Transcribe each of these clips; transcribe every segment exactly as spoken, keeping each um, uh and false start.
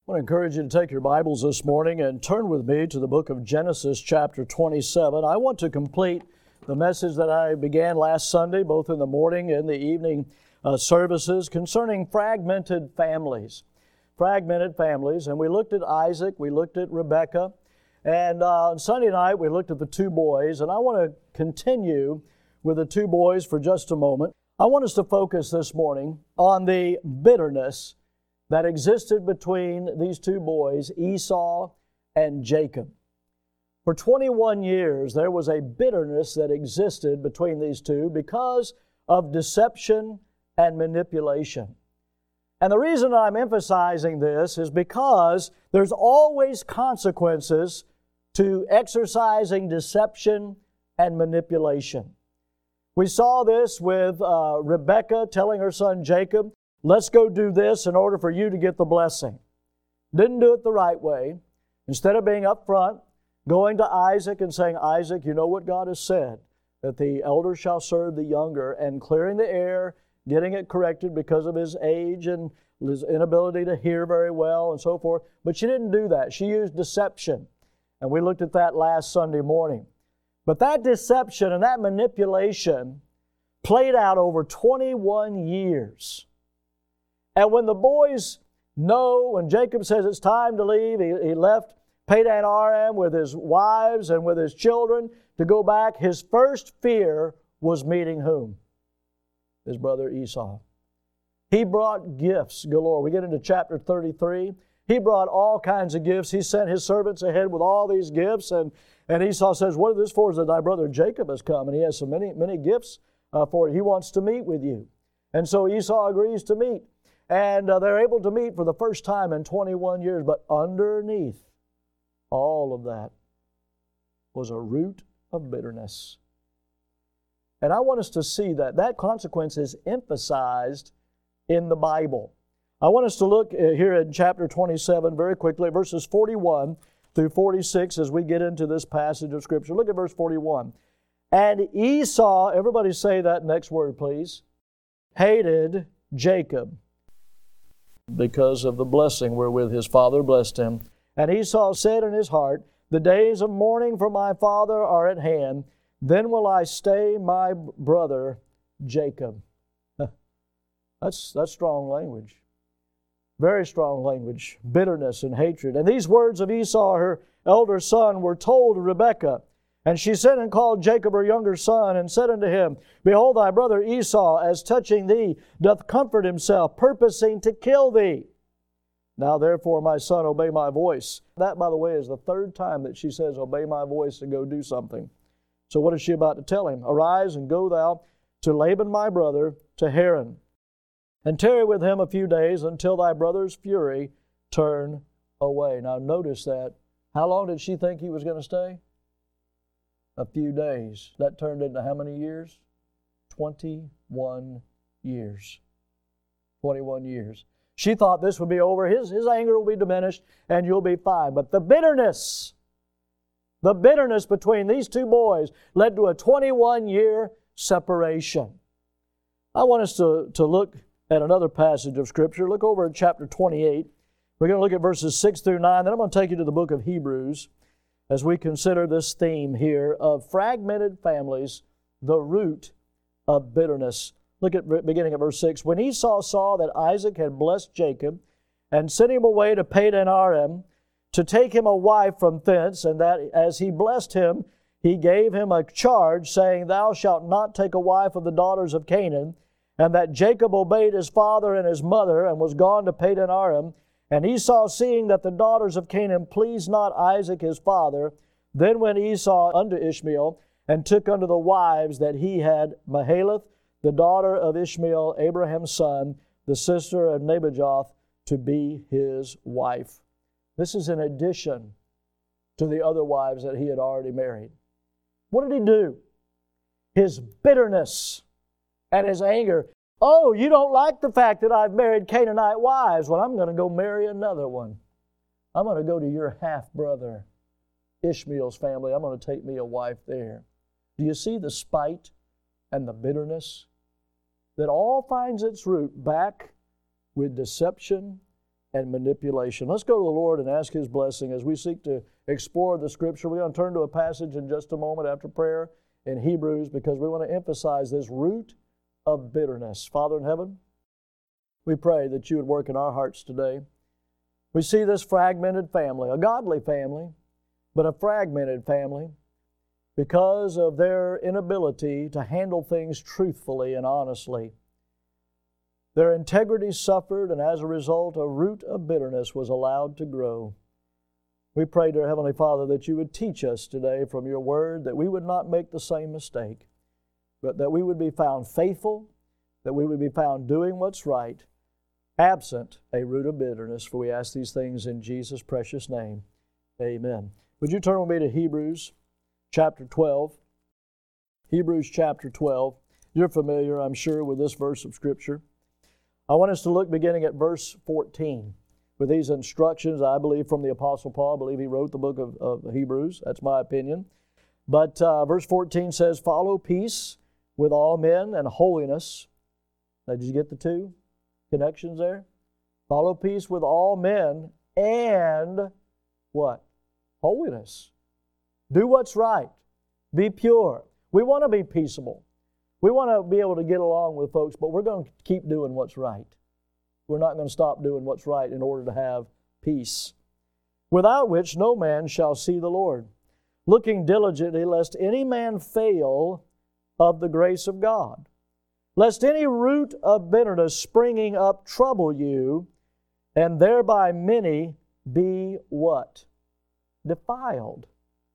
I want to encourage you to take your Bibles this morning and turn with me to the book of Genesis chapter twenty-seven. I want to complete the message that I began last Sunday, both in the morning and the evening uh, services, concerning fragmented families. Fragmented families. And we looked at Isaac, we looked at Rebekah, and uh, on Sunday night we looked at the two boys. And I want to continue with the two boys for just a moment. I want us to focus this morning on the bitterness that existed between these two boys, Esau and Jacob. For twenty-one years, there was a bitterness that existed between these two because of deception and manipulation. And the reason I'm emphasizing this is because there's always consequences to exercising deception and manipulation. We saw this with uh, Rebekah telling her son Jacob, let's go do this in order for you to get the blessing. Didn't do it the right way. Instead of being up front, going to Isaac and saying, Isaac, you know what God has said, that the elder shall serve the younger, and clearing the air, getting it corrected because of his age and his inability to hear very well and so forth. But she didn't do that. She used deception. And we looked at that last Sunday morning. But that deception and that manipulation played out over twenty-one years. And when the boys know, when Jacob says it's time to leave, he, he left Padan Aram with his wives and with his children to go back. His first fear was meeting whom? His brother Esau. He brought gifts galore. We get into chapter thirty-three. He brought all kinds of gifts. He sent his servants ahead with all these gifts. And, and Esau says, what is this for? Is that thy brother Jacob has come, and he has so many, many gifts uh, for you. He wants to meet with you. And so Esau agrees to meet. And uh, they're able to meet for the first time in twenty-one years. But underneath all of that was a root of bitterness. And I want us to see that. That consequence is emphasized in the Bible. I want us to look here in chapter twenty-seven very quickly, verses forty-one through forty-six as we get into this passage of Scripture. Look at verse forty-one. And Esau, everybody say that next word, please, hated Jacob, because of the blessing wherewith his father blessed him. And Esau said in his heart, the days of mourning for my father are at hand, then will I stay my brother Jacob. That's, that's strong language. Very strong language. Bitterness and hatred. And these words of Esau, her elder son, were told to Rebekah. And she sent and called Jacob her younger son, and said unto him, behold, thy brother Esau, as touching thee, doth comfort himself, purposing to kill thee. Now therefore, my son, obey my voice. That, by the way, is the third time that she says, obey my voice and go do something. So what is she about to tell him? Arise and go thou to Laban my brother, to Haran, and tarry with him a few days until thy brother's fury turn away. Now notice that. How long did she think he was going to stay? A few days. That turned into how many years? twenty-one years. twenty-one years. She thought this would be over. His, his anger will be diminished and you'll be fine. But the bitterness, the bitterness between these two boys led to a twenty-one year separation. I want us to, to look at another passage of Scripture. Look over at chapter twenty-eight. We're going to look at verses six through nine. Then I'm going to take you to the book of Hebrews as we consider this theme here of fragmented families, the root of bitterness. Look at beginning at verse six. When Esau saw that Isaac had blessed Jacob and sent him away to Padan Aram to take him a wife from thence, and that as he blessed him, he gave him a charge, saying, thou shalt not take a wife of the daughters of Canaan, and that Jacob obeyed his father and his mother, and was gone to Padan Aram. And Esau, seeing that the daughters of Canaan pleased not Isaac his father, then went Esau unto Ishmael, and took unto the wives that he had Mahalath, the daughter of Ishmael, Abraham's son, the sister of Nebajoth, to be his wife. This is in addition to the other wives that he had already married. What did he do? His bitterness and his anger. Oh, you don't like the fact that I've married Canaanite wives. Well, I'm going to go marry another one. I'm going to go to your half-brother Ishmael's family. I'm going to take me a wife there. Do you see the spite and the bitterness that all finds its root back with deception and manipulation. Let's go to the Lord and ask His blessing as we seek to explore the Scripture. We're going to turn to a passage in just a moment after prayer in Hebrews, because we want to emphasize this root of bitterness. Father in heaven, we pray that You would work in our hearts today. We see this fragmented family, a godly family, but a fragmented family because of their inability to handle things truthfully and honestly. Their integrity suffered, and as a result, a root of bitterness was allowed to grow. We pray, dear Heavenly Father, that You would teach us today from Your Word, that we would not make the same mistake, but that we would be found faithful, that we would be found doing what's right, absent a root of bitterness. For we ask these things in Jesus' precious name. Amen. Would you turn with me to Hebrews chapter twelve? Hebrews chapter twelve. You're familiar, I'm sure, with this verse of Scripture. I want us to look beginning at verse fourteen with these instructions, I believe, from the Apostle Paul. I believe he wrote the book of, of Hebrews. That's my opinion. But uh, verse fourteen says, "Follow peace with all men and holiness." Now, did you get the two connections there? Follow peace with all men and what? Holiness. Do what's right. Be pure. We want to be peaceable. We want to be able to get along with folks, but we're going to keep doing what's right. We're not going to stop doing what's right in order to have peace. "Without which no man shall see the Lord, looking diligently lest any man fail of the grace of God, lest any root of bitterness springing up trouble you, and thereby many be" what? Defiled.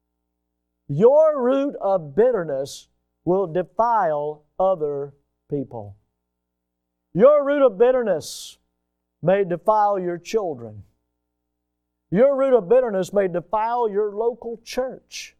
Your root of bitterness will defile other people. Your root of bitterness may defile your children. Your root of bitterness may defile your local church.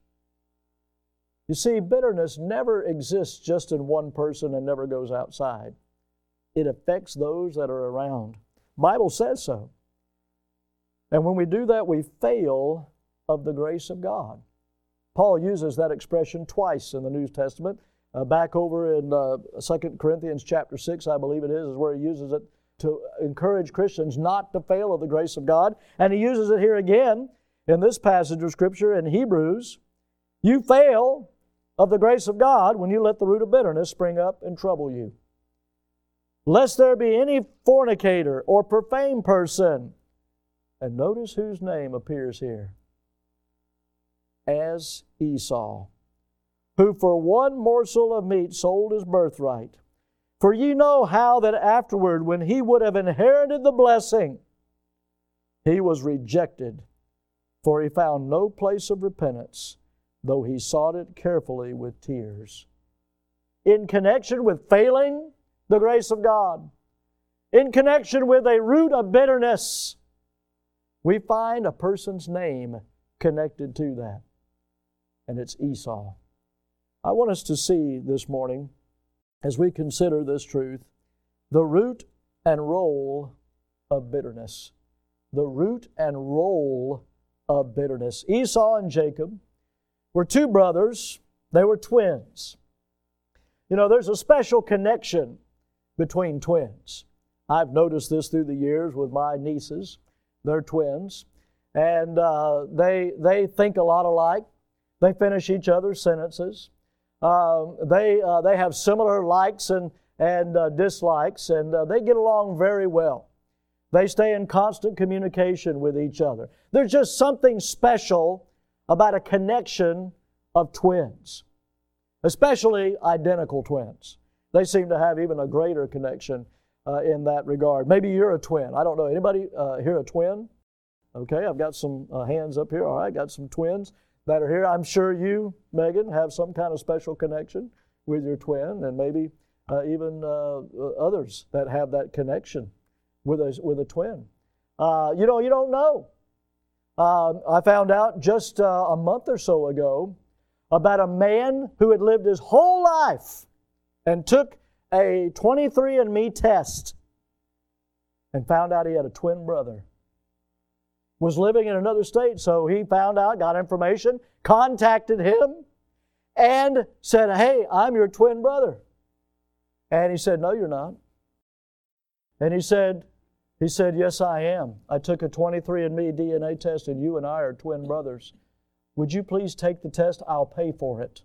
You see, bitterness never exists just in one person and never goes outside. It affects those that are around. The Bible says so. And when we do that, we fail of the grace of God. Paul uses that expression twice in the New Testament. Uh, back over in uh, Second Corinthians chapter six, I believe it is, is where he uses it to encourage Christians not to fail of the grace of God. And he uses it here again in this passage of Scripture in Hebrews. You fail of the grace of God when you let the root of bitterness spring up and trouble you. "Lest there be any fornicator or profane person." And notice whose name appears here. "As Esau, who for one morsel of meat sold his birthright. For ye know how that afterward, when he would have inherited the blessing, he was rejected, for he found no place of repentance, though he sought it carefully with tears." In connection with failing the grace of God, in connection with a root of bitterness, we find a person's name connected to that. And it's Esau. I want us to see this morning, as we consider this truth, the root and role of bitterness. The root and role of bitterness. Esau and Jacob were two brothers. They were twins. You know, there's a special connection between twins. I've noticed this through the years with my nieces. They're twins. And uh, they, they think a lot alike. They finish each other's sentences. Uh, they, uh, they have similar likes and, and uh, dislikes, and uh, they get along very well. They stay in constant communication with each other. There's just something special about a connection of twins, especially identical twins. They seem to have even a greater connection uh, in that regard. Maybe you're a twin. I don't know. Anybody uh, here a twin? Okay, I've got some uh, hands up here. All right, got some twins that are here. I'm sure you, Megan, have some kind of special connection with your twin, and maybe uh, even uh, others that have that connection with a, with a twin. Uh, you know, you don't know. Uh, I found out just uh, a month or so ago about a man who had lived his whole life and took a twenty-three and me test and found out he had a twin brother. Was living in another state, so he found out, got information, contacted him, and said, "Hey, I'm your twin brother." And he said, "No, you're not." And he said, He said, yes, I am. I took a twenty-three and me D N A test, and you and I are twin brothers. Would you please take the test? I'll pay for it.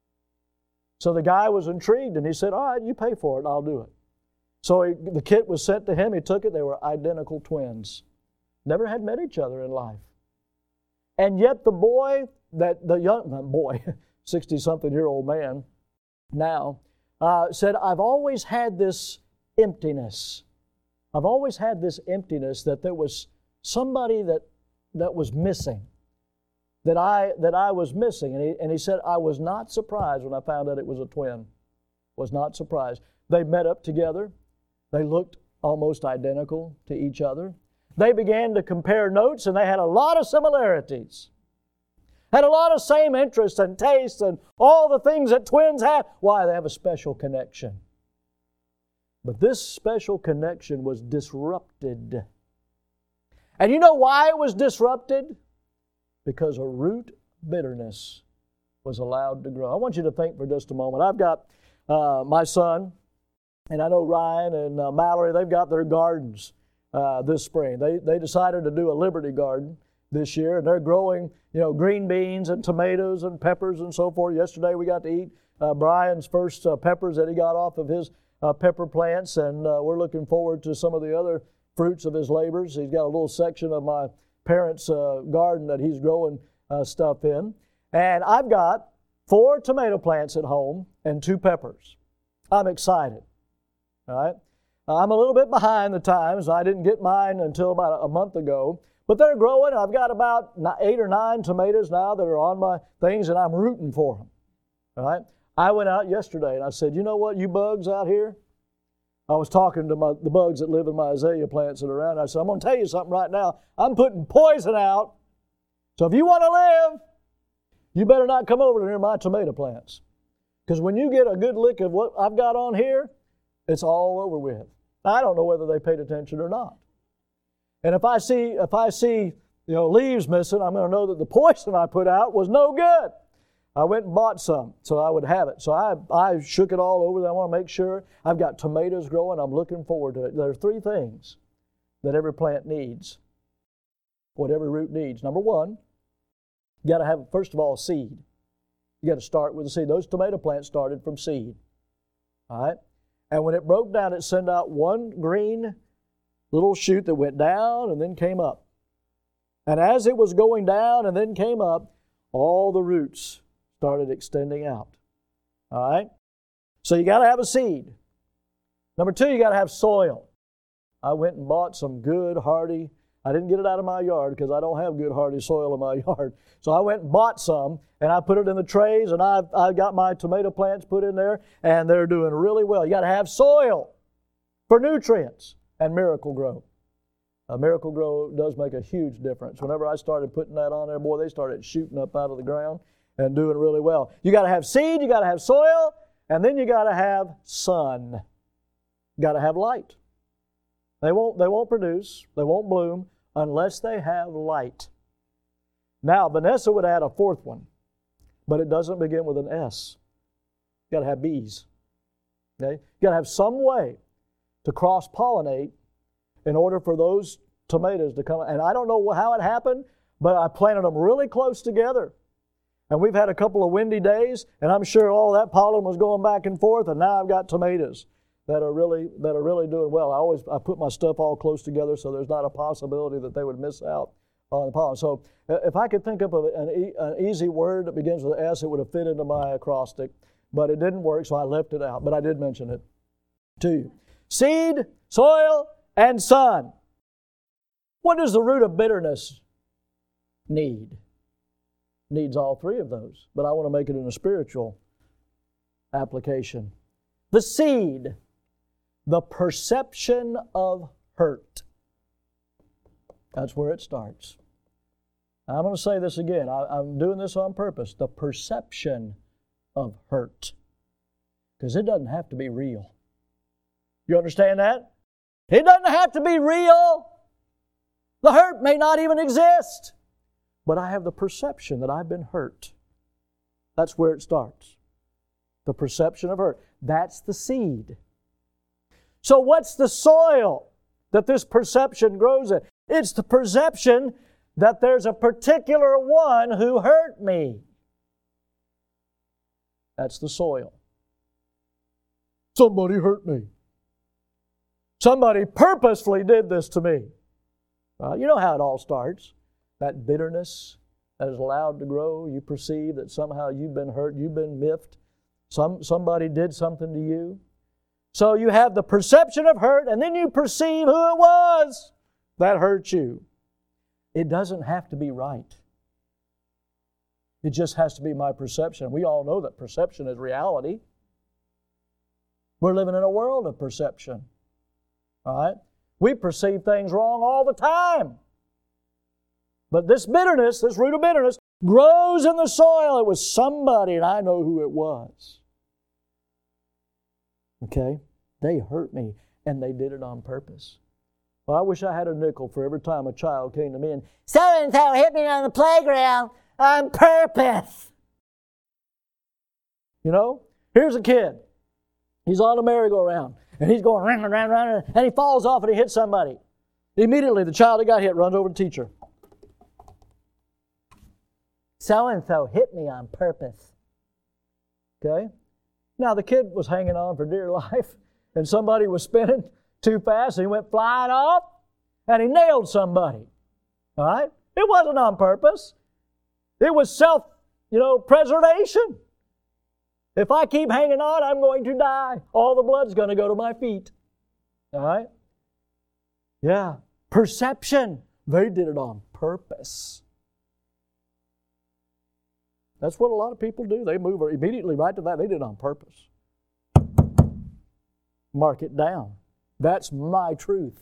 So the guy was intrigued, and he said, all right, you pay for it, I'll do it. So he, the kit was sent to him. He took it. They were identical twins. Never had met each other in life. And yet the boy, that the young not boy, sixty-something-year-old man now, uh, said, I've always had this emptiness. I've always had this emptiness that there was somebody that, that was missing, that I, that I was missing. And he, and he said, I was not surprised when I found out it was a twin. Was not surprised. They met up together. They looked almost identical to each other. They began to compare notes, and they had a lot of similarities. Had a lot of same interests and tastes and all the things that twins have. Why? They have a special connection. But this special connection was disrupted. And you know why it was disrupted? Because a root bitterness was allowed to grow. I want you to think for just a moment. I've got uh, my son, and I know Ryan and uh, Mallory, they've got their gardens uh, this spring. They, they decided to do a Liberty Garden this year, and they're growing, you know, green beans and tomatoes and peppers and so forth. Yesterday we got to eat uh, Brian's first uh, peppers that he got off of his uh, pepper plants, and uh, we're looking forward to some of the other fruits of his labors. He's got a little section of my parents' uh, garden that he's growing uh, stuff in. And I've got four tomato plants at home and two peppers. I'm excited. All right? I'm a little bit behind the times. I didn't get mine until about a month ago. But they're growing. I've got about eight or nine tomatoes now that are on my things, and I'm rooting for them. All right? I went out yesterday, and I said, you know what, you bugs out here? I was talking to my, the bugs that live in my azalea plants that are around. I said, I'm going to tell you something right now. I'm putting poison out. So if you want to live, you better not come over near my tomato plants. Because when you get a good lick of what I've got on here, it's all over with. I don't know whether they paid attention or not. And if I see, if I see, you know, leaves missing, I'm going to know that the poison I put out was no good. I went and bought some so I would have it. So I, I shook it all over. I want to make sure I've got tomatoes growing. I'm looking forward to it. There are three things that every plant needs, what every root needs. Number one, you got to have, first of all, seed. You got to start with the seed. Those tomato plants started from seed. All right? And when it broke down, it sent out one green little shoot that went down and then came up. And as it was going down and then came up, all the roots started extending out. All right? So you got to have a seed. Number two, you got to have soil. I went and bought some good, hardy, I didn't get it out of my yard because I don't have good, hardy soil in my yard. So I went and bought some, and I put it in the trays, and I've, I've got my tomato plants put in there, and they're doing really well. You got to have soil for nutrients. And Miracle-Gro. Uh, Miracle-Gro does make a huge difference. Whenever I started putting that on there, boy, they started shooting up out of the ground and doing really well. You got to have seed, you got to have soil, and then you got to have sun. You got to have light. They won't, they won't produce, they won't bloom unless they have light. Now, Vanessa would add a fourth one, but it doesn't begin with an S. You got to have bees. Okay? You got to have some way to cross-pollinate in order for those tomatoes to come. And I don't know how it happened, but I planted them really close together. And we've had a couple of windy days, and I'm sure all that pollen was going back and forth, and now I've got tomatoes that are really that are really doing well. I always I put my stuff all close together so there's not a possibility that they would miss out on the pollen. So if I could think of an, e- an easy word that begins with an S, it would have fit into my acrostic, but it didn't work, so I left it out. But I did mention it to you. Seed, soil, and sun. What does the root of bitterness need? Needs all three of those, but I want to make it in a spiritual application. The seed, the perception of hurt. That's where it starts. I'm going to say this again. I, I'm doing this on purpose. The perception of hurt. Because it doesn't have to be real. You understand that? It doesn't have to be real. The hurt may not even exist. But I have the perception that I've been hurt. That's where it starts. The perception of hurt. That's the seed. So what's the soil? that this perception grows in? It's the perception that there's a particular one who hurt me. That's the soil. Somebody hurt me. Somebody purposefully did this to me. Uh, you know how it all starts. That bitterness that is allowed to grow. You perceive that somehow you've been hurt, you've been miffed. Some, somebody did something to you. So you have the perception of hurt, and then you perceive who it was that hurt you. It doesn't have to be right. It just has to be my perception. We all know that perception is reality. We're living in a world of perception. All right? We perceive things wrong all the time. But this bitterness, this root of bitterness, grows in the soil. It was somebody, and I know who it was. Okay? They hurt me, and they did it on purpose. Well, I wish I had a nickel for every time a child came to me and, so-and-so hit me on the playground on purpose. You know? Here's a kid. He's on a merry-go-round, and he's going round and round and round, and he falls off and he hits somebody. Immediately, the child that got hit runs over to the teacher. So-and-so hit me on purpose. Okay? Now, the kid was hanging on for dear life, and somebody was spinning too fast, and he went flying off, and he nailed somebody. All right? It wasn't on purpose. It was self, you know, preservation. If I keep hanging on, I'm going to die. All the blood's going to go to my feet. All right? Yeah. Perception. They did it on purpose. That's what a lot of people do. They move immediately right to that. They did it on purpose. Mark it down. That's my truth.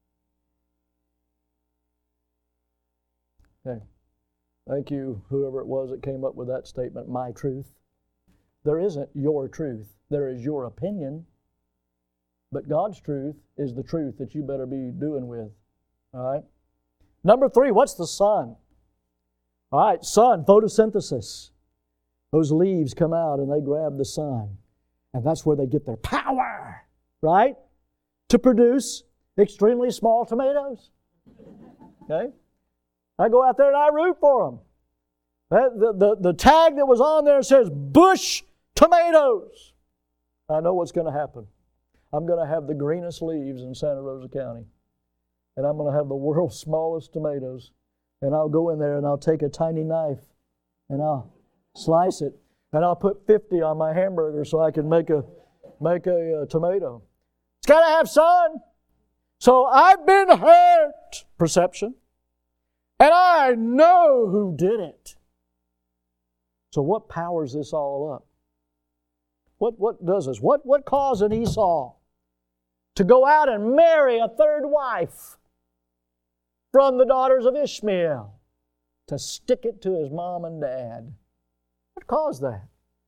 Okay. Thank you, whoever it was that came up with that statement, my truth. There isn't your truth. There is your opinion. But God's truth is the truth that you better be doing with. All right? Number three, what's the sun? All right, sun, photosynthesis. Those leaves come out and they grab the sun. And that's where they get their power, right? To produce extremely small tomatoes. Okay? I go out there and I root for them. The, the, the tag that was on there says bush tomatoes. I know what's going to happen. I'm going to have the greenest leaves in Santa Rosa County. And I'm going to have the world's smallest tomatoes. And I'll go in there and I'll take a tiny knife and I'll slice it. And I'll put fifty on my hamburger so I can make a, make a uh, tomato. It's got to have sun. So I've been hurt. Perception. And I know who did it. So what powers this all up? What, what does this? What, what caused an Esau to go out and marry a third wife from the daughters of Ishmael, to stick it to his mom and dad? What caused that?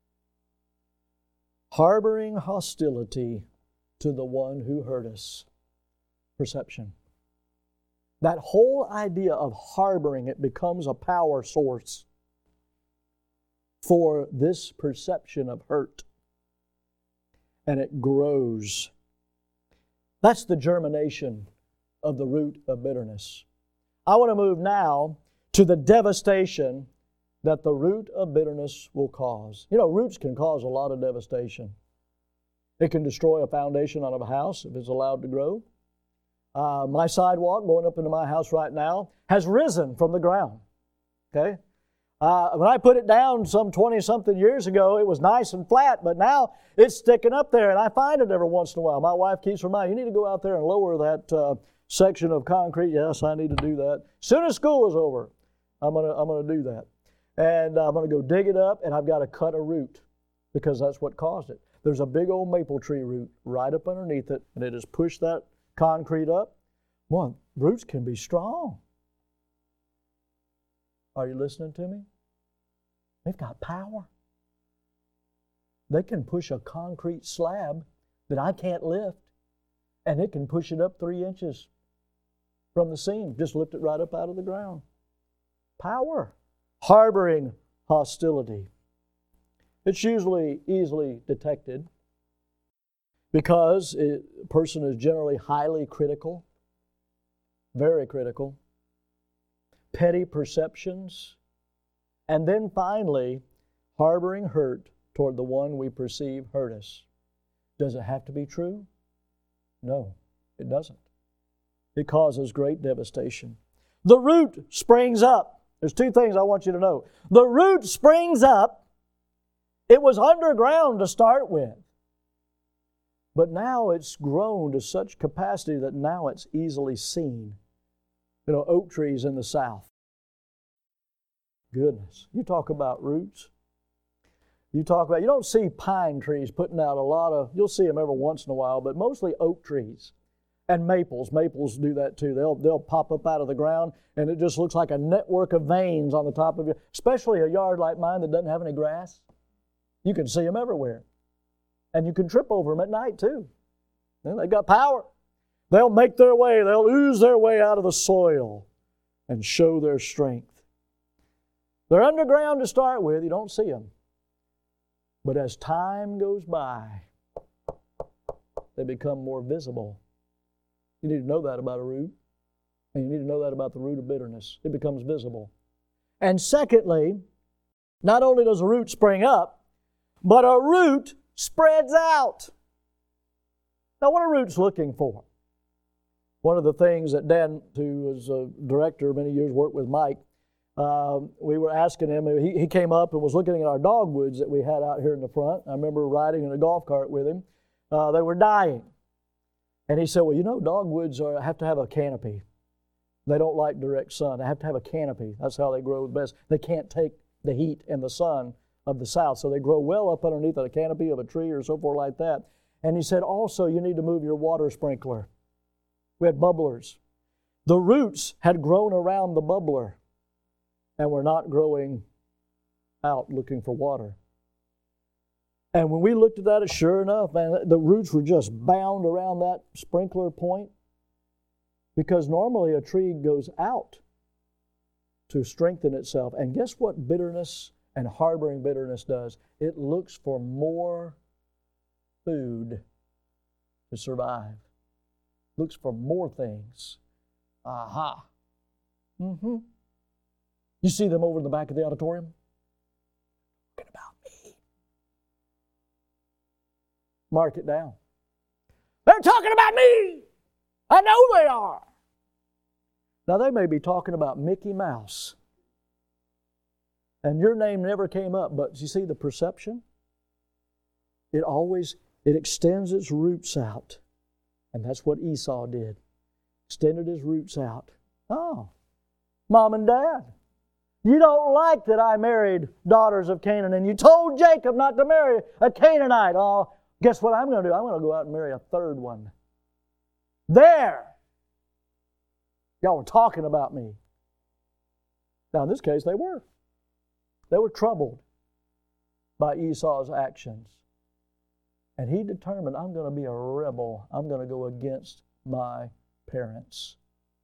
Harboring hostility to the one who hurt us. Perception. That whole idea of harboring it becomes a power source for this perception of hurt. And it grows. That's the germination of the root of bitterness. I want to move now to the devastation that the root of bitterness will cause. You know, roots can cause a lot of devastation. It can destroy a foundation on a house if it's allowed to grow. Uh, my sidewalk going up into my house right now has risen from the ground. Okay? Uh, when I put it down some twenty-something years ago, it was nice and flat, but now it's sticking up there, and I find it every once in a while. My wife keeps reminding me, you need to go out there and lower that uh, section of concrete. Yes, I need to do that. As soon as school is over, I'm going to I'm gonna do that. And I'm going to go dig it up, and I've got to cut a root because that's what caused it. There's a big old maple tree root right up underneath it, and it has pushed that concrete up. One, roots can be strong. Are you listening to me? They've got power. They can push a concrete slab that I can't lift, and it can push it up three inches from the seam. Just lift it right up out of the ground. Power. Harboring hostility. It's usually easily detected because it, a person is generally highly critical Very critical. Petty perceptions. And then finally, harboring hurt toward the one we perceive hurt us. Does it have to be true? No, it doesn't. It causes great devastation. The root springs up. There's two things I want you to know. The root springs up. It was underground to start with. But now it's grown to such capacity that now it's easily seen. You know, oak trees in the South. Goodness, you talk about roots. You talk about, you don't see pine trees putting out a lot of, you'll see them every once in a while, but mostly oak trees. And maples. Maples do that too. They'll, they'll pop up out of the ground, and it just looks like a network of veins on the top of you, especially a yard like mine that doesn't have any grass. You can see them everywhere. And you can trip over them at night too. And they've got power. They'll make their way, they'll ooze their way out of the soil and show their strength. They're underground to start with, you don't see them. But as time goes by, they become more visible. You need to know that about a root. And you need to know that about the root of bitterness. It becomes visible. And secondly, not only does a root spring up, but a root spreads out. Now, what are roots looking for? One of the things that Dan, who was a director many years, worked with Mike, uh, we were asking him, he, he came up and was looking at our dogwoods that we had out here in the front. I remember riding in a golf cart with him. Uh, they were dying. And he said, well, you know, dogwoods are, have to have a canopy. They don't like direct sun. They have to have a canopy. That's how they grow best. They can't take the heat and the sun of the south, so they grow well up underneath a canopy of a tree or so forth like that. And he said, also, you need to move your water sprinkler. We had bubblers. The roots had grown around the bubbler and were not growing out looking for water. And when we looked at that, sure enough, man, the roots were just bound around that sprinkler point, because normally a tree goes out to strengthen itself. And guess what bitterness and harboring bitterness does? It looks for more food to survive. Looks for more things. Aha. Mm-hmm. You see them over in the back of the auditorium? Talking about me. Mark it down. They're talking about me. I know they are. Now, they may be talking about Mickey Mouse. And your name never came up, but you see the perception? It always, it extends its roots out. And that's what Esau did. Extended his roots out. Oh, Mom and Dad, you don't like that I married daughters of Canaan, and you told Jacob not to marry a Canaanite. Oh, guess what I'm going to do? I'm going to go out and marry a third one. There! Y'all were talking about me. Now, in this case, they were. They were troubled by Esau's actions. And he determined, I'm going to be a rebel. I'm going to go against my parents.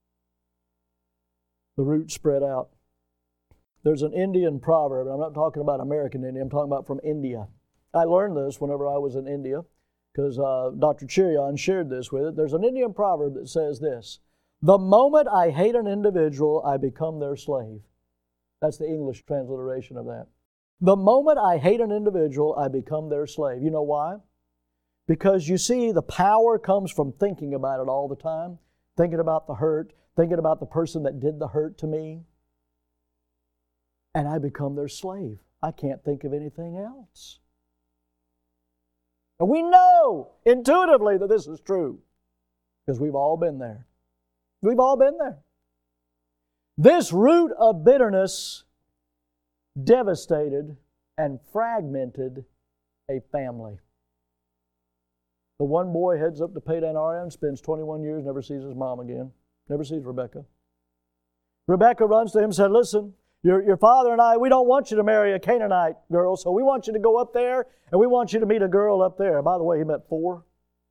The roots spread out. There's an Indian proverb, and I'm not talking about American Indian, I'm talking about from India. I learned this whenever I was in India, because uh, Doctor Chirion shared this with it. There's an Indian proverb that says this: the moment I hate an individual, I become their slave. That's the English transliteration of that. The moment I hate an individual, I become their slave. You know why? Because you see, the power comes from thinking about it all the time, thinking about the hurt, thinking about the person that did the hurt to me, and I become their slave. I can't think of anything else. And we know intuitively that this is true, because we've all been there. We've all been there. This root of bitterness devastated and fragmented a family. The one boy heads up to Padan Aram, spends twenty-one years, never sees his mom again, never sees Rebecca. Rebecca runs to him and said, listen, your, your father and I, we don't want you to marry a Canaanite girl, so we want you to go up there and we want you to meet a girl up there. By the way, he met four.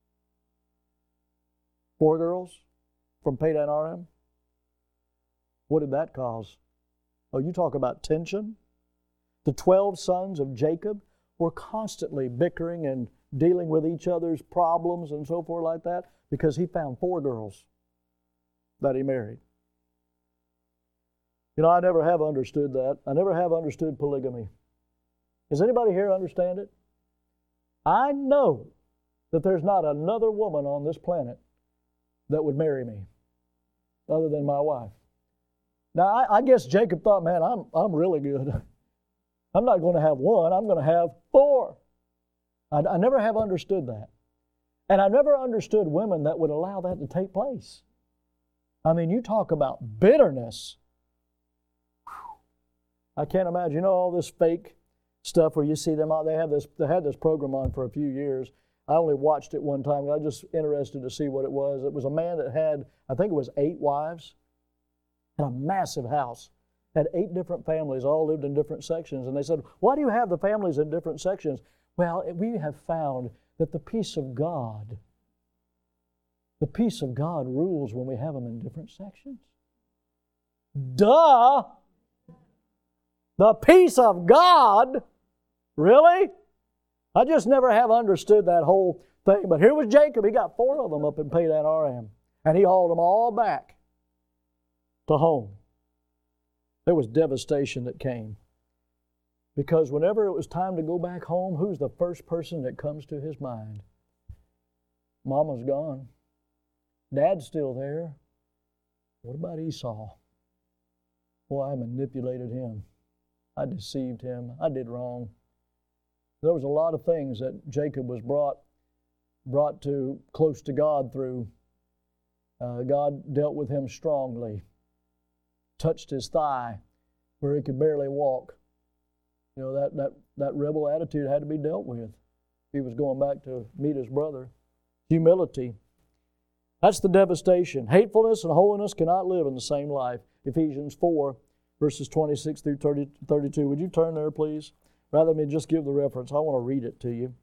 Four girls from Padan Aram. What did that cause? Oh, you talk about tension. The twelve sons of Jacob were constantly bickering and dealing with each other's problems and so forth like that, because he found four girls. that he married. You know, I never have understood that. I never have understood polygamy. Does anybody here understand it? I know that there's not another woman on this planet that would marry me other than my wife. Now, I, I guess Jacob thought, man, I'm, I'm really good. I'm not going to have one. I'm going to have four. I, I never have understood that. And I never understood women that would allow that to take place. I mean, you talk about bitterness. I can't imagine, you know, all this fake stuff where you see them out. They have this. They had this program on for a few years. I only watched it one time. I was just interested to see what it was. It was a man that had, I think it was eight wives, and a massive house. Had eight different families, all lived in different sections. And they said, why do you have the families in different sections? Well, we have found that the peace of God, the peace of God rules when we have them in different sections. Duh! The peace of God? Really? I just never have understood that whole thing. But here was Jacob. He got four of them up in Padan Aram. And he hauled them all back to home. There was devastation that came. Because whenever it was time to go back home, who's the first person that comes to his mind? Mama's gone. Dad's still there. What about Esau? Boy, I manipulated him. I deceived him. I did wrong. There was a lot of things that Jacob was brought, brought to close to God through. Uh, God dealt with him strongly. Touched his thigh where he could barely walk. You know, that, that, that rebel attitude had to be dealt with. He was going back to meet his brother. Humility. That's the devastation. Hatefulness and holiness cannot live in the same life. Ephesians four, verses twenty-six through thirty, thirty-two. Would you turn there, please? Rather than just give the reference, I want to read it to you.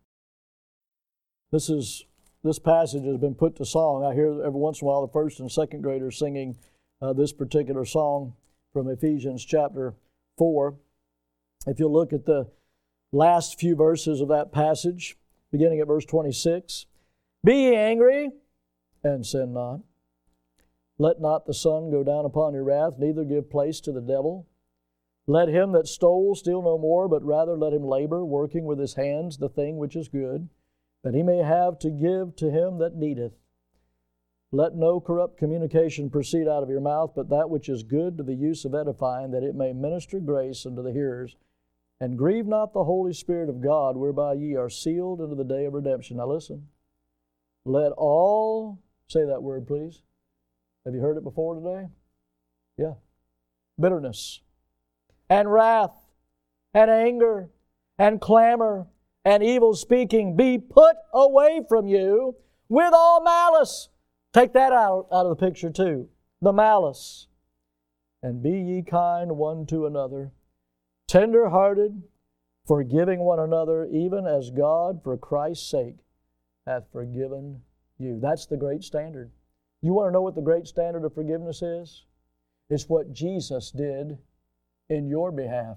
This is this passage has been put to song. I hear every once in a while the first and second graders singing uh, this particular song from Ephesians chapter four. If you look at the last few verses of that passage, beginning at verse twenty-six, be ye angry and sin not. Let not the sun go down upon your wrath, neither give place to the devil. Let him that stole steal no more, but rather let him labor, working with his hands the thing which is good, that he may have to give to him that needeth. Let no corrupt communication proceed out of your mouth, but that which is good to the use of edifying, that it may minister grace unto the hearers. And grieve not the Holy Spirit of God, whereby ye are sealed unto the day of redemption. Now listen. Let all, say that word please. Have you heard it before today? Yeah. Bitterness and wrath and anger and clamor and evil speaking be put away from you with all malice. Take that out, out of the picture too. The malice. And be ye kind one to another, tender-hearted, forgiving one another, even as God for Christ's sake hath forgiven you. That's the great standard. You want to know what the great standard of forgiveness is? It's what Jesus did in your behalf.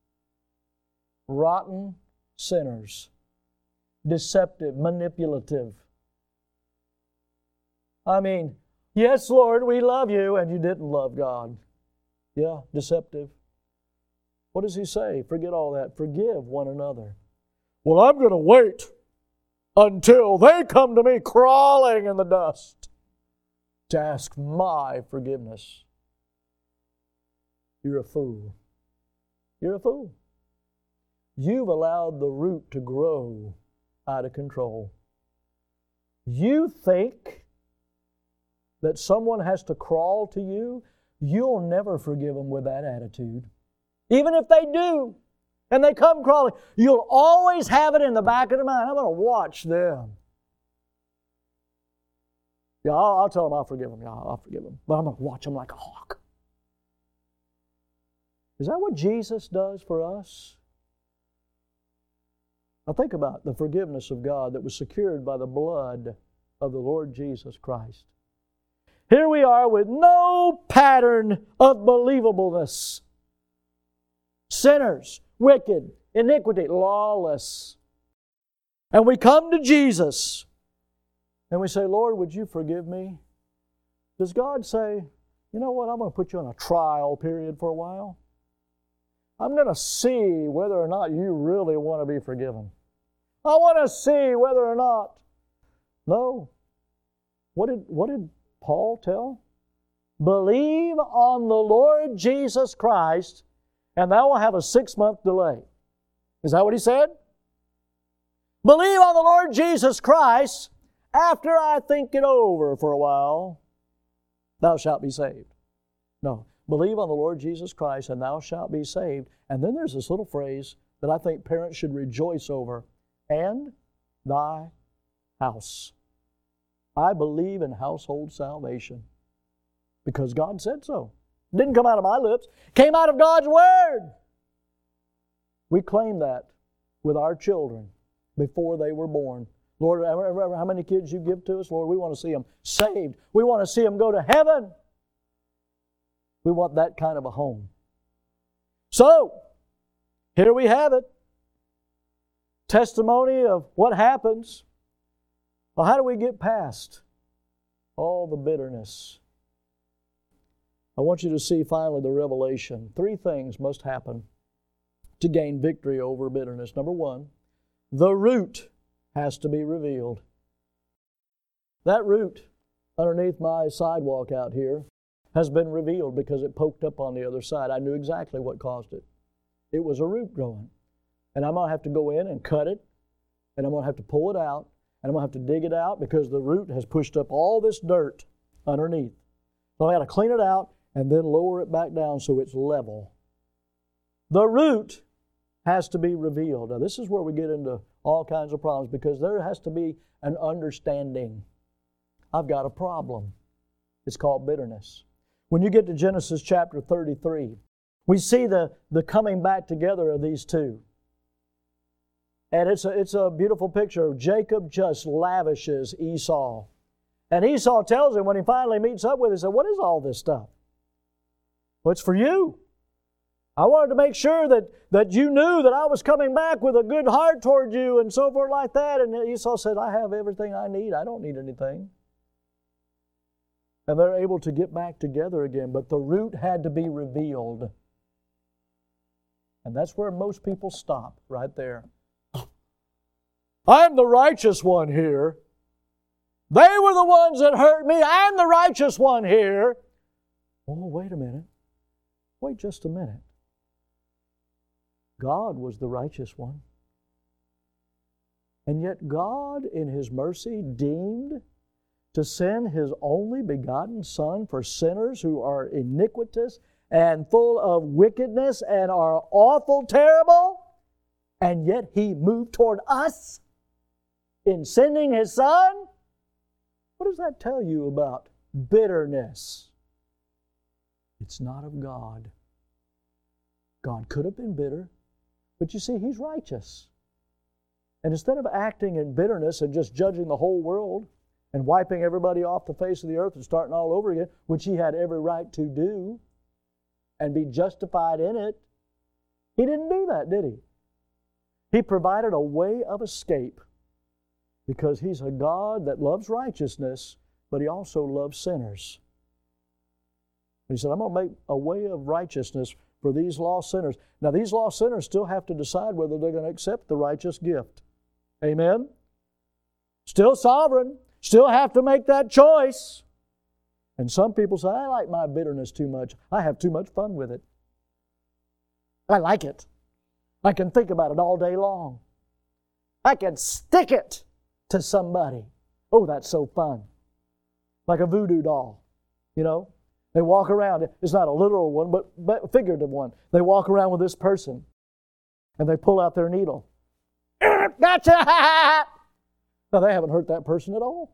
Rotten sinners, deceptive, manipulative. I mean, yes, Lord, we love you, and you didn't love God. Yeah, deceptive. What does he say? Forget all that. Forgive one another. Well, I'm going to wait until they come to me crawling in the dust to ask my forgiveness. You're a fool. You're a fool. You've allowed the root to grow out of control. You think that someone has to crawl to you, you'll never forgive them with that attitude. Even if they do, and they come crawling, you'll always have it in the back of the mind. I'm going to watch them. Yeah, I'll, I'll tell them I'll forgive them. Yeah, I'll forgive them. But I'm going to watch them like a hawk. Is that what Jesus does for us? Now think about the forgiveness of God that was secured by the blood of the Lord Jesus Christ. Here we are with no pattern of believableness. Sinners, wicked, iniquity, lawless. And we come to Jesus and we say, Lord, would you forgive me? Does God say, you know what, I'm going to put you on a trial period for a while? I'm going to see whether or not you really want to be forgiven. I want to see whether or not. No. What did, what did Paul tell? Believe on the Lord Jesus Christ, and thou will have a six-month delay. Is that what he said? Believe on the Lord Jesus Christ, after I think it over for a while, thou shalt be saved. No. Believe on the Lord Jesus Christ, and thou shalt be saved. And then there's this little phrase that I think parents should rejoice over. And thy house. I believe in household salvation because God said so. It didn't come out of my lips. It came out of God's Word. We claim that with our children before they were born. Lord, how many kids you give to us, Lord, we want to see them saved. We want to see them go to heaven. We want that kind of a home. So, here we have it. Testimony of what happens. Well, how do we get past all the bitterness? I want you to see finally the revelation. Three things must happen to gain victory over bitterness. Number one, the root has to be revealed. That root underneath my sidewalk out here has been revealed because it poked up on the other side. I knew exactly what caused it. It was a root growing. And I'm going to have to go in and cut it, and I'm going to have to pull it out, and I'm going to have to dig it out because the root has pushed up all this dirt underneath. So I got to clean it out and then lower it back down so it's level. The root has to be revealed. Now this is where we get into all kinds of problems because there has to be an understanding. I've got a problem. It's called bitterness. When you get to Genesis chapter thirty-three, we see the, the coming back together of these two. And it's a, it's a beautiful picture. Jacob just lavishes Esau. And Esau tells him when he finally meets up with him, he said, what is all this stuff? Well, it's for you. I wanted to make sure that, that you knew that I was coming back with a good heart toward you and so forth like that. And Esau said, I have everything I need. I don't need anything. And they're able to get back together again. But the root had to be revealed. And that's where most people stop, right there. I'm the righteous one here. They were the ones that hurt me. I'm the righteous one here. Oh, wait a minute. Wait just a minute. God was the righteous one. And yet God, in His mercy, deemed to send His only begotten Son for sinners who are iniquitous and full of wickedness and are awful terrible. And yet He moved toward us in sending His Son. What does that tell you about bitterness? It's not of God. God could have been bitter, but you see, He's righteous. And instead of acting in bitterness and just judging the whole world and wiping everybody off the face of the earth and starting all over again, which He had every right to do and be justified in it, He didn't do that, did He? He provided a way of escape because He's a God that loves righteousness, but He also loves sinners. And He said, I'm going to make a way of righteousness for these lost sinners. Now, these lost sinners still have to decide whether they're going to accept the righteous gift. Amen? Still sovereign. Still have to make that choice. And some people say, I like my bitterness too much. I have too much fun with it. I like it. I can think about it all day long. I can stick it to somebody. Oh, that's so fun. Like a voodoo doll, you know. They walk around. It's not a literal one, but, but a figurative one. They walk around with this person, and they pull out their needle. Gotcha! Now, they haven't hurt that person at all.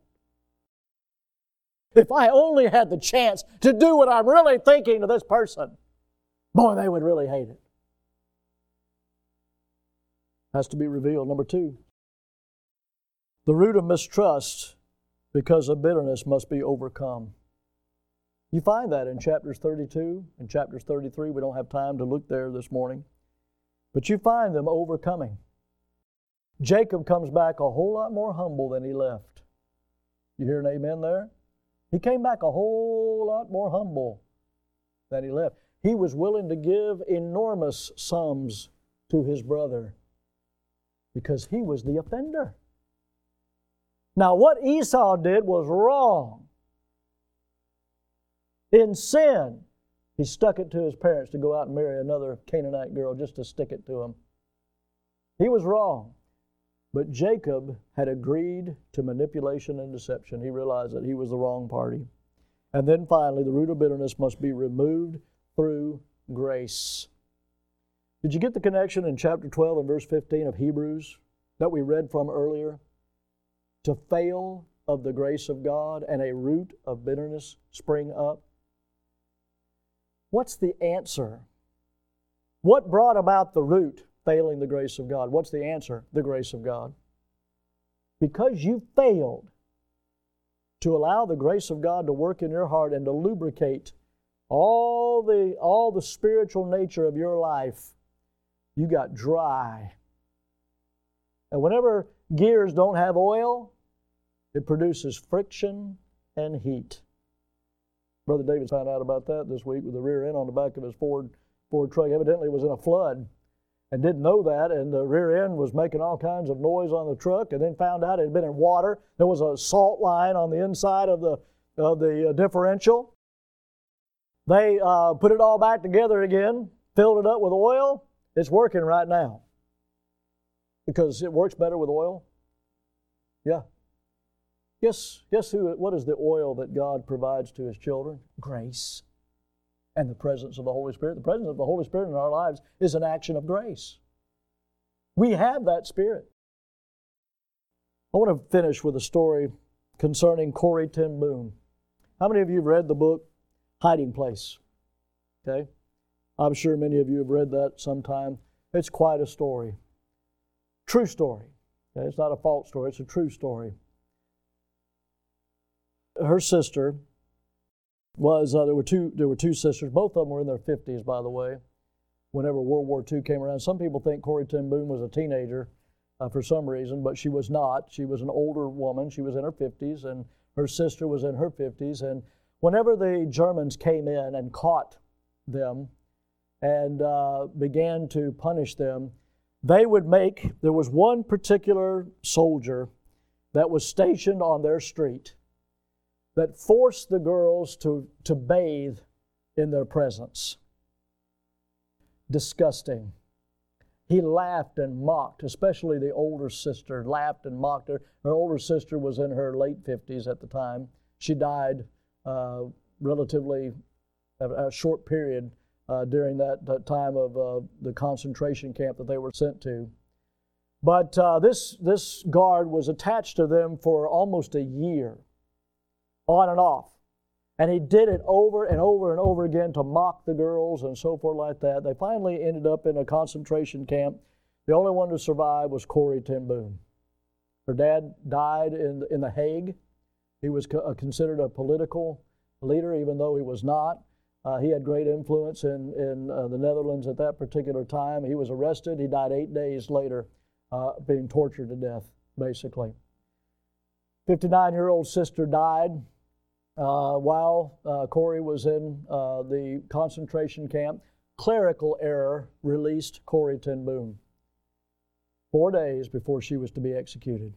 If I only had the chance to do what I'm really thinking to this person, boy, they would really hate it. Has to be revealed. Number two, the root of mistrust because of bitterness must be overcome. You find that in chapters thirty-two and chapters thirty-three. We don't have time to look there this morning. But you find them overcoming. Jacob comes back a whole lot more humble than he left. You hear an amen there? He came back a whole lot more humble than he left. He was willing to give enormous sums to his brother because he was the offender. Now, what Esau did was wrong. In sin, he stuck it to his parents to go out and marry another Canaanite girl just to stick it to him. He was wrong. But Jacob had agreed to manipulation and deception. He realized that he was the wrong party. And then finally, the root of bitterness must be removed through grace. Did you get the connection in chapter twelve and verse fifteen of Hebrews that we read from earlier? To fail of the grace of God and a root of bitterness spring up. What's the answer? What brought about the root failing the grace of God? What's the answer? The grace of God. Because you failed to allow the grace of God to work in your heart and to lubricate all the, all the spiritual nature of your life, you got dry. And whenever gears don't have oil, it produces friction and heat. Brother David found out about that this week with the rear end on the back of his Ford, Ford truck. Evidently it was in a flood and didn't know that, and the rear end was making all kinds of noise on the truck, and then found out it had been in water. There was a salt line on the inside of the, of the differential. They uh, put it all back together again, filled it up with oil. It's working right now because it works better with oil. Yeah. Guess, guess who, what is the oil that God provides to His children? Grace and the presence of the Holy Spirit. The presence of the Holy Spirit in our lives is an action of grace. We have that Spirit. I want to finish with a story concerning Corrie ten Boom. How many of you have read the book Hiding Place? Okay. I'm sure many of you have read that sometime. It's quite a story. True story. Okay? It's not a false story. It's a true story. Her sister was, uh, there were two there were two sisters. Both of them were in their fifties, by the way, whenever World War Two came around. Some people think Corrie ten Boom was a teenager uh, for some reason, but she was not. She was an older woman. She was in her fifties, and her sister was in her fifties. And whenever the Germans came in and caught them and uh, began to punish them, they would make, there was one particular soldier that was stationed on their street that forced the girls to, to bathe in their presence. Disgusting. He laughed and mocked, especially the older sister, laughed and mocked her. Her older sister was in her late fifties at the time. She died uh, relatively a, a short period uh, during that, that time of uh, the concentration camp that they were sent to. But uh, this, this guard was attached to them for almost a year, on and off. And he did it over and over and over again to mock the girls and so forth like that. They finally ended up in a concentration camp. The only one to survive was Corrie ten Boom. Her dad died in, in The Hague. He was co- considered a political leader, even though he was not. Uh, he had great influence in, in uh, the Netherlands at that particular time. He was arrested. He died eight days later, uh, being tortured to death, basically. fifty-nine-year-old sister died Uh, while uh, Corrie was in uh, the concentration camp. Clerical error released Corrie ten Boom four days before she was to be executed.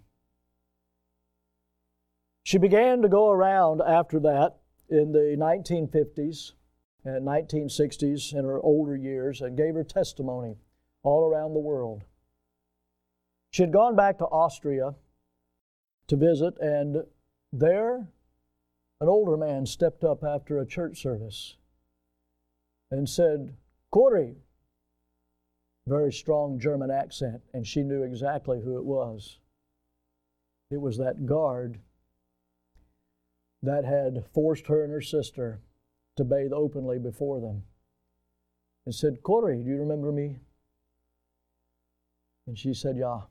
She began to go around after that in the nineteen fifties and nineteen sixties in her older years and gave her testimony all around the world. She had gone back to Austria to visit, and there an older man stepped up after a church service and said, "Corrie," very strong German accent, and she knew exactly who it was. It was that guard that had forced her and her sister to bathe openly before them, and said, "Corrie, do you remember me?" And she said, "Yeah."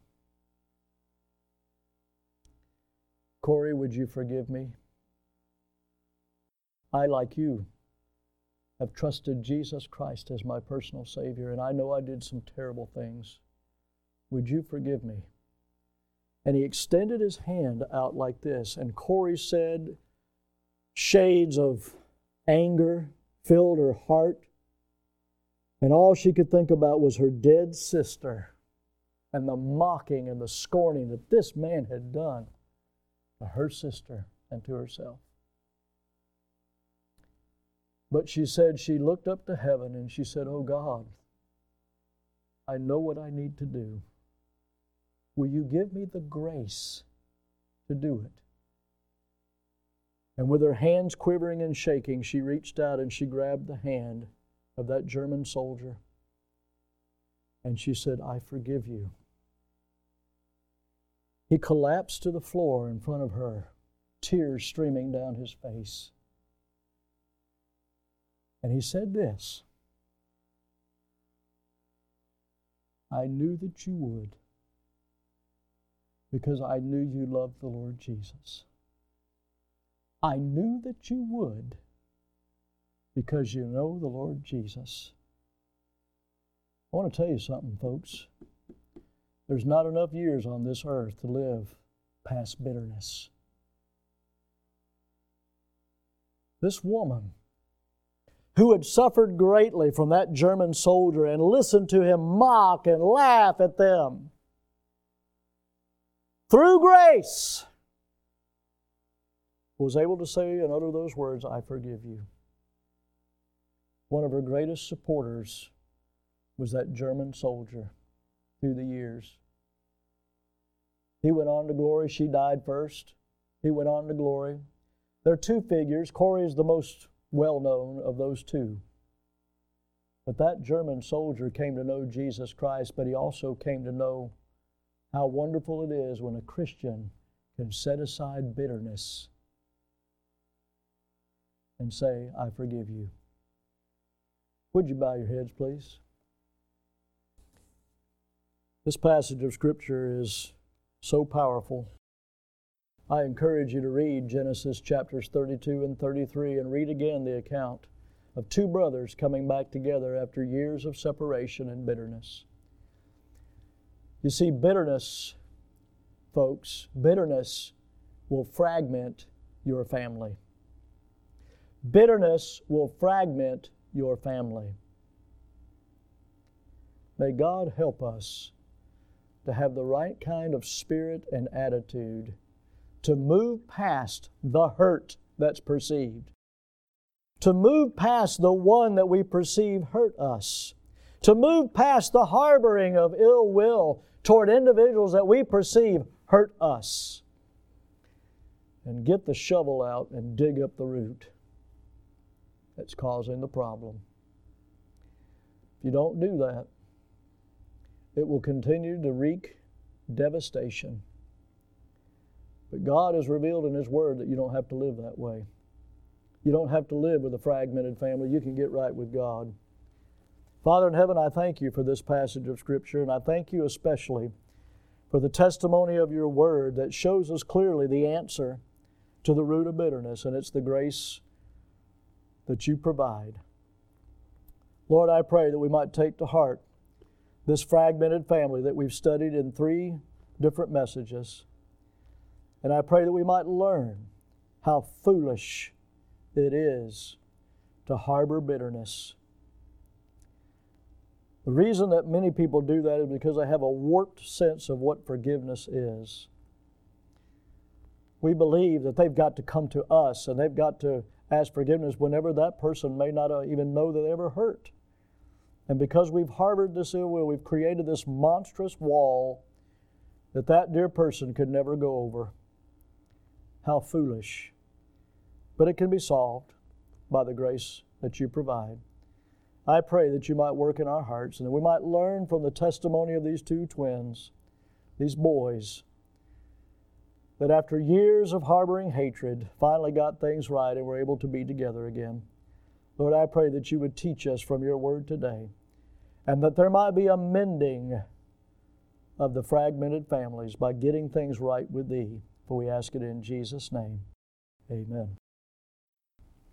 "Corrie, would you forgive me? I, like you, have trusted Jesus Christ as my personal Savior, and I know I did some terrible things. Would you forgive me?" And he extended his hand out like this, and Corrie said, shades of anger filled her heart. And all she could think about was her dead sister and the mocking and the scorning that this man had done to her sister and to herself. But she said she looked up to heaven and she said, "Oh God, I know what I need to do. Will you give me the grace to do it?" And with her hands quivering and shaking, she reached out and she grabbed the hand of that German soldier. And she said, "I forgive you." He collapsed to the floor in front of her, tears streaming down his face. And he said this, "I knew that you would, because I knew you loved the Lord Jesus. I knew that you would, because you know the Lord Jesus." I want to tell you something, folks. There's not enough years on this earth to live past bitterness. This woman, who had suffered greatly from that German soldier and listened to him mock and laugh at them, through grace, was able to say and utter those words, "I forgive you." One of her greatest supporters was that German soldier through the years. He went on to glory. She died first. He went on to glory. There are two figures. Corrie is the most well-known of those two. But that German soldier came to know Jesus Christ, but he also came to know how wonderful it is when a Christian can set aside bitterness and say, "I forgive you." Would you bow your heads, please? This passage of Scripture is so powerful. I encourage you to read Genesis chapters thirty-two and thirty-three and read again the account of two brothers coming back together after years of separation and bitterness. You see, bitterness, folks, bitterness will fragment your family. Bitterness will fragment your family. May God help us to have the right kind of spirit and attitude to move past the hurt that's perceived, to move past the one that we perceive hurt us, to move past the harboring of ill will toward individuals that we perceive hurt us, and get the shovel out and dig up the root that's causing the problem. If you don't do that, it will continue to wreak devastation. But God has revealed in His Word that you don't have to live that way. You don't have to live with a fragmented family. You can get right with God. Father in heaven, I thank You for this passage of Scripture, and I thank You especially for the testimony of Your Word that shows us clearly the answer to the root of bitterness, and it's the grace that You provide. Lord, I pray that we might take to heart this fragmented family that we've studied in three different messages. And I pray that we might learn how foolish it is to harbor bitterness. The reason that many people do that is because they have a warped sense of what forgiveness is. We believe that they've got to come to us and they've got to ask forgiveness whenever that person may not even know that they ever hurt. And because we've harbored this ill will, we've created this monstrous wall that that dear person could never go over. How foolish. But it can be solved by the grace that You provide. I pray that You might work in our hearts and that we might learn from the testimony of these two twins, these boys, that after years of harboring hatred, finally got things right and were able to be together again. Lord, I pray that You would teach us from Your Word today, and that there might be a mending of the fragmented families by getting things right with Thee. For we ask it in Jesus' name. Amen.